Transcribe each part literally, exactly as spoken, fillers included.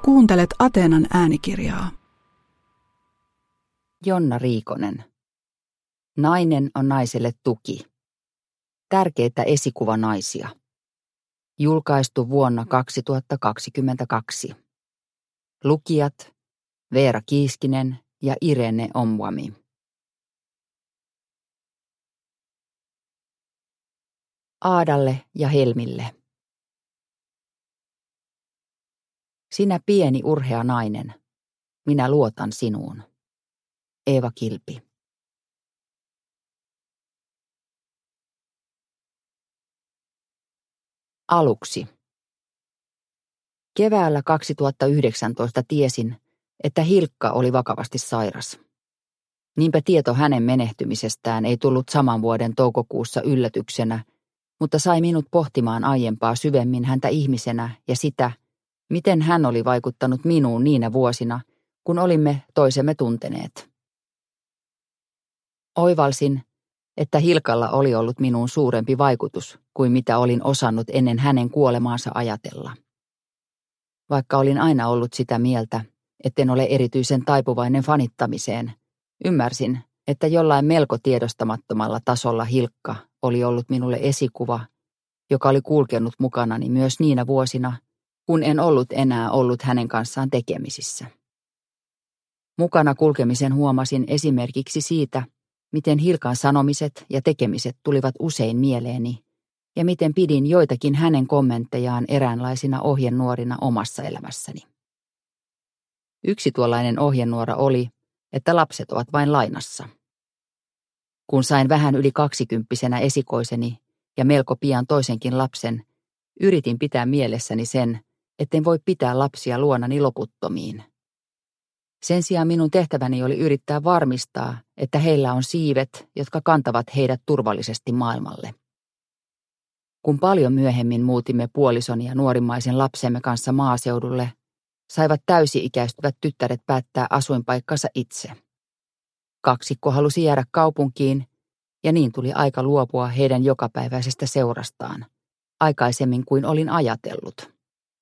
Kuuntelet Ateenan äänikirjaa. Jonna Riikonen. Nainen on naiselle tuki. Tärkeitä esikuvanaisia. Julkaistu vuonna kaksituhattakaksikymmentäkaksi. Lukijat Veera Kiiskinen ja Irene Omwami. Aadalle ja Helmille. Sinä pieni urhea nainen, minä luotan sinuun. Eeva Kilpi. Aluksi. Keväällä kaksituhattayhdeksäntoista tiesin, että Hilkka oli vakavasti sairas. Niinpä tieto hänen menehtymisestään ei tullut saman vuoden toukokuussa yllätyksenä, mutta sai minut pohtimaan aiempaa syvemmin häntä ihmisenä ja sitä, miten hän oli vaikuttanut minuun niinä vuosina, kun olimme toisemme tunteneet. Oivalsin, että Hilkalla oli ollut minuun suurempi vaikutus kuin mitä olin osannut ennen hänen kuolemaansa ajatella. Vaikka olin aina ollut sitä mieltä, etten ole erityisen taipuvainen fanittamiseen, ymmärsin, että jollain melko tiedostamattomalla tasolla Hilkka oli ollut minulle esikuva, joka oli kulkenut mukanani myös niinä vuosina, kun en ollut enää ollut hänen kanssaan tekemisissä. Mukana kulkemisen huomasin esimerkiksi siitä, miten Hilkan sanomiset ja tekemiset tulivat usein mieleeni, ja miten pidin joitakin hänen kommenttejaan eräänlaisina ohjenuorina omassa elämässäni. Yksi tuollainen ohjenuora oli, että lapset ovat vain lainassa. Kun sain vähän yli kaksikymppisenä esikoiseni ja melko pian toisenkin lapsen, yritin pitää mielessäni sen, etten voi pitää lapsia luonani loputtomiin. Sen sijaan minun tehtäväni oli yrittää varmistaa, että heillä on siivet, jotka kantavat heidät turvallisesti maailmalle. Kun paljon myöhemmin muutimme puolison ja nuorimmaisen lapsemme kanssa maaseudulle, saivat täysi-ikäistyvät tyttäret päättää asuinpaikkansa itse. Kaksikko halusi jäädä kaupunkiin, ja niin tuli aika luopua heidän jokapäiväisestä seurastaan, aikaisemmin kuin olin ajatellut.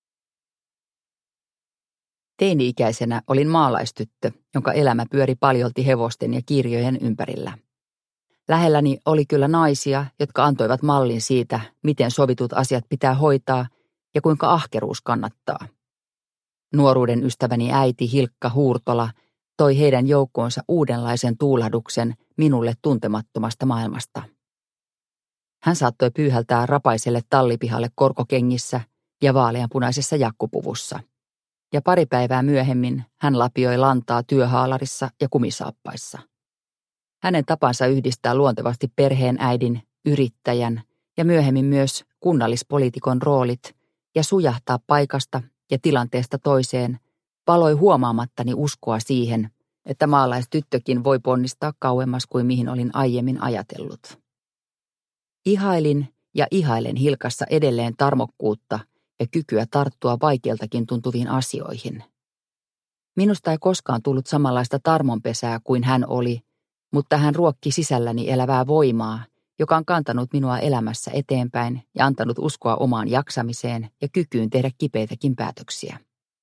Teini-ikäisenä olin maalaistyttö, jonka elämä pyöri paljolti hevosten ja kirjojen ympärillä. Lähelläni oli kyllä naisia, jotka antoivat mallin siitä, miten sovitut asiat pitää hoitaa ja kuinka ahkeruus kannattaa. Nuoruuden ystäväni äiti Hilkka Huurtola toi heidän joukkoonsa uudenlaisen tuulahduksen minulle tuntemattomasta maailmasta. Hän saattoi pyyhältää rapaiselle tallipihalle korkokengissä ja vaaleanpunaisessa jakkupuvussa. Ja pari päivää myöhemmin hän lapioi lantaa työhaalarissa ja kumisaappaissa. Hänen tapansa yhdistää luontevasti perheen äidin, yrittäjän ja myöhemmin myös kunnallispoliitikon roolit ja sujahtaa paikasta ja tilanteesta toiseen paloi huomaamattani uskoa siihen, että maalaistyttökin voi ponnistaa kauemmas kuin mihin olin aiemmin ajatellut. Ihailin ja ihailen Hilkassa edelleen tarmokkuutta ja kykyä tarttua vaikeiltakin tuntuviin asioihin. Minusta ei koskaan tullut samanlaista tarmonpesää kuin hän oli, mutta hän ruokki sisälläni elävää voimaa, joka on kantanut minua elämässä eteenpäin ja antanut uskoa omaan jaksamiseen ja kykyyn tehdä kipeitäkin päätöksiä.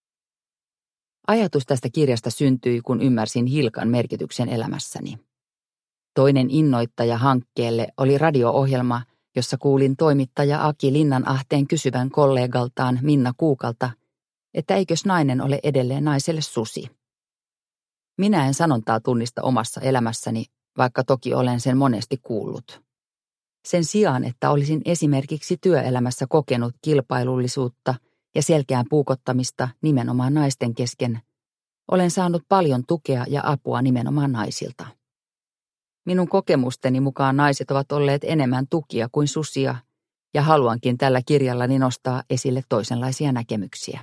Ajatus tästä kirjasta syntyi, kun ymmärsin Hilkan merkityksen elämässäni. Toinen innoittaja hankkeelle oli radio-ohjelma, jossa kuulin toimittaja Aki Linnanahteen kysyvän kollegaltaan Minna Kuukalta, että eikös nainen ole edelleen naiselle susi. Minä en sanontaa tunnista omassa elämässäni, vaikka toki olen sen monesti kuullut. Sen sijaan, että olisin esimerkiksi työelämässä kokenut kilpailullisuutta ja selkeän puukottamista nimenomaan naisten kesken, olen saanut paljon tukea ja apua nimenomaan naisilta. Minun kokemusteni mukaan naiset ovat olleet enemmän tukia kuin susia, ja haluankin tällä kirjallani nostaa esille toisenlaisia näkemyksiä.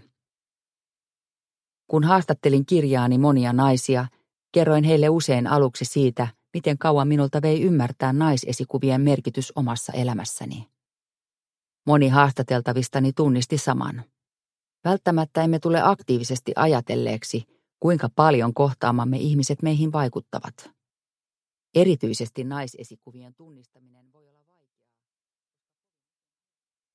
Kun haastattelin kirjaani monia naisia, kerroin heille usein aluksi siitä, miten kauan minulta vei ymmärtää naisesikuvien merkitys omassa elämässäni. Moni haastateltavistani tunnisti saman. Välttämättä emme tule aktiivisesti ajatelleeksi, kuinka paljon kohtaamamme ihmiset meihin vaikuttavat. Erityisesti naisesikuvien tunnistaminen voi olla